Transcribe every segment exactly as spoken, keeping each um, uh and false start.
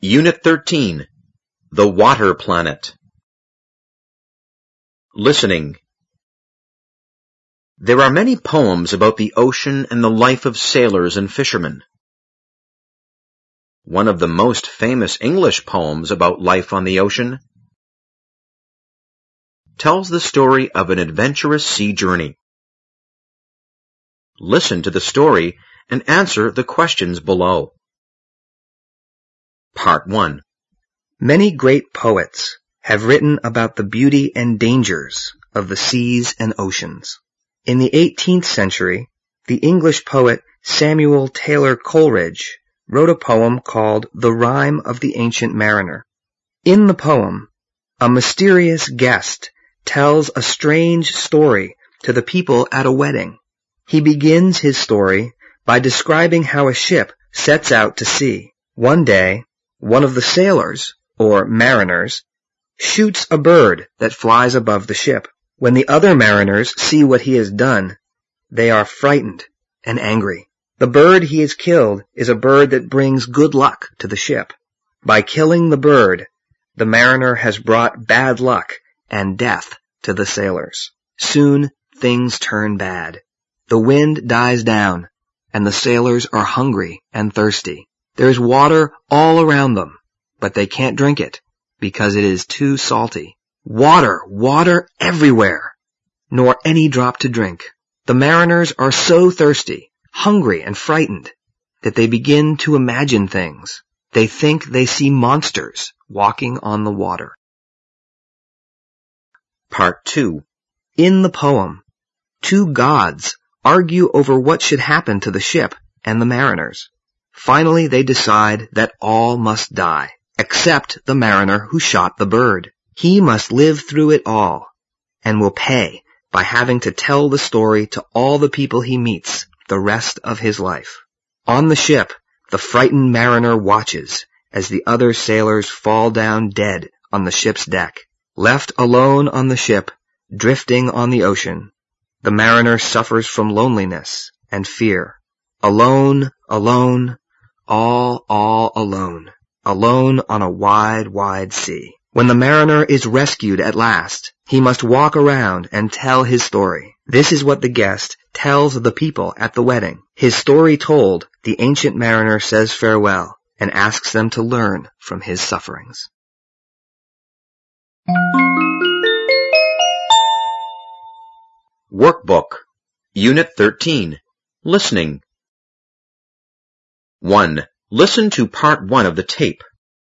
Unit thirteen, The Water Planet. Listening. There are many poems about the ocean and the life of sailors and fishermen. One of the most famous English poems about life on the ocean tells the story of an adventurous sea journey. Listen to the story and answer the questions below. Part one. Many great poets have written about the beauty and dangers of the seas and oceans. In the eighteenth century, the English poet Samuel Taylor Coleridge wrote a poem called The Rime of the Ancient Mariner. In the poem, a mysterious guest tells a strange story to the people at a wedding. He begins his story by describing how a ship sets out to sea. One day, one of the sailors, or mariners, shoots a bird that flies above the ship. When the other mariners see what he has done, they are frightened and angry. The bird he has killed is a bird that brings good luck to the ship. By killing the bird, the mariner has brought bad luck and death to the sailors. Soon things turn bad. The wind dies down, and the sailors are hungry and thirsty. There is water all around them, but they can't drink it because it is too salty. Water, water everywhere, nor any drop to drink. The mariners are so thirsty, hungry, and frightened that they begin to imagine things. They think they see monsters walking on the water. Part two. In the poem, two gods argue over what should happen to the ship and the mariners. Finally, they decide that all must die, except the mariner who shot the bird. He must live through it all, and will pay by having to tell the story to all the people he meets the rest of his life. On the ship, the frightened mariner watches as the other sailors fall down dead on the ship's deck. Left alone on the ship, drifting on the ocean, the mariner suffers from loneliness and fear. Alone, alone, all, all alone. Alone on a wide, wide sea. When the mariner is rescued at last, he must walk around and tell his story. This is what the guest tells the people at the wedding. His story told, the ancient mariner says farewell and asks them to learn from his sufferings. Workbook, Unit thirteen, Listening. one. Listen to Part one of the tape.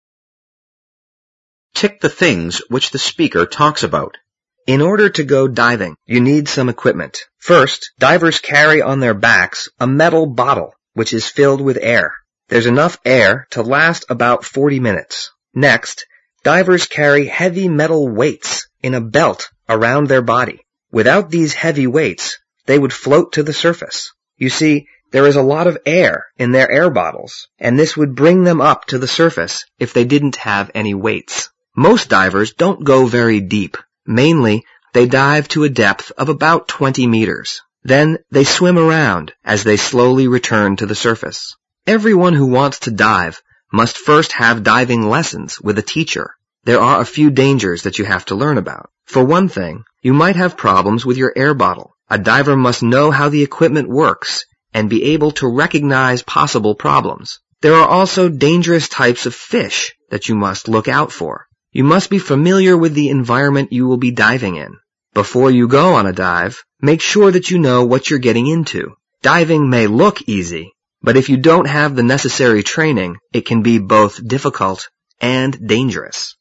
Tick the things which the speaker talks about. In order to go diving, you need some equipment. First, divers carry on their backs a metal bottle, which is filled with air. There's enough air to last about forty minutes. Next, divers carry heavy metal weights in a belt around their body. Without these heavy weights, they would float to the surface. You see, there is a lot of air in their air bottles, and this would bring them up to the surface if they didn't have any weights. Most divers don't go very deep. Mainly, they dive to a depth of about twenty meters. Then they swim around as they slowly return to the surface. Everyone who wants to dive must first have diving lessons with a teacher. There are a few dangers that you have to learn about. For one thing, you might have problems with your air bottle. A diver must know how the equipment works and be able to recognize possible problems. There are also dangerous types of fish that you must look out for. You must be familiar with the environment you will be diving in. Before you go on a dive, make sure that you know what you're getting into. Diving may look easy, but if you don't have the necessary training, it can be both difficult and dangerous.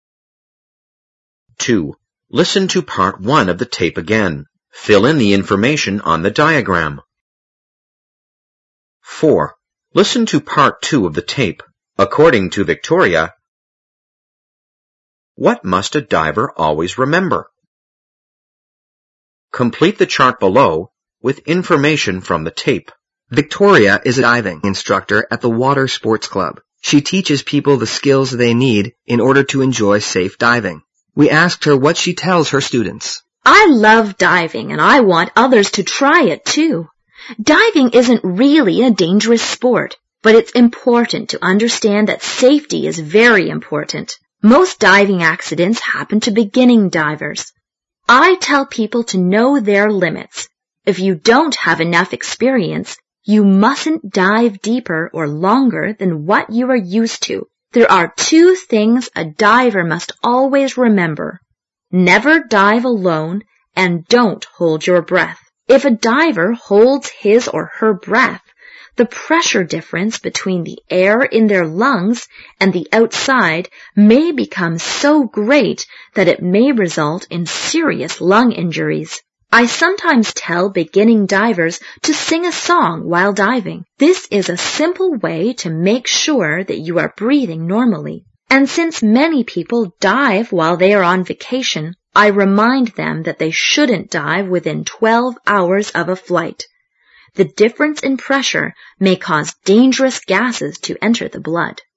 two. Listen to Part one of the tape again. Fill in the information on the diagram. four. Listen to Part two of the tape. According to Victoria, what must a diver always remember? Complete the chart below with information from the tape. Victoria is a diving instructor at the Water Sports Club. She teaches people the skills they need in order to enjoy safe diving. We asked her what she tells her students. I love diving and I want others to try it too. Diving isn't really a dangerous sport. But it's important to understand that safety is very important. Most diving accidents happen to beginning divers. I tell people to know their limits. If you don't have enough experience, you mustn't dive deeper or longer than what you are used to. There are two things a diver must always remember. Never dive alone and don't hold your breath. If a diver holds his or her breath, the pressure difference between the air in their lungs and the outside may become so great that it may result in serious lung injuries. I sometimes tell beginning divers to sing a song while diving. This is a simple way to make sure that you are breathing normally. And since many people dive while they are on vacation, I remind them that they shouldn't dive within twelve hours of a flight. The difference in pressure may cause dangerous gases to enter the blood.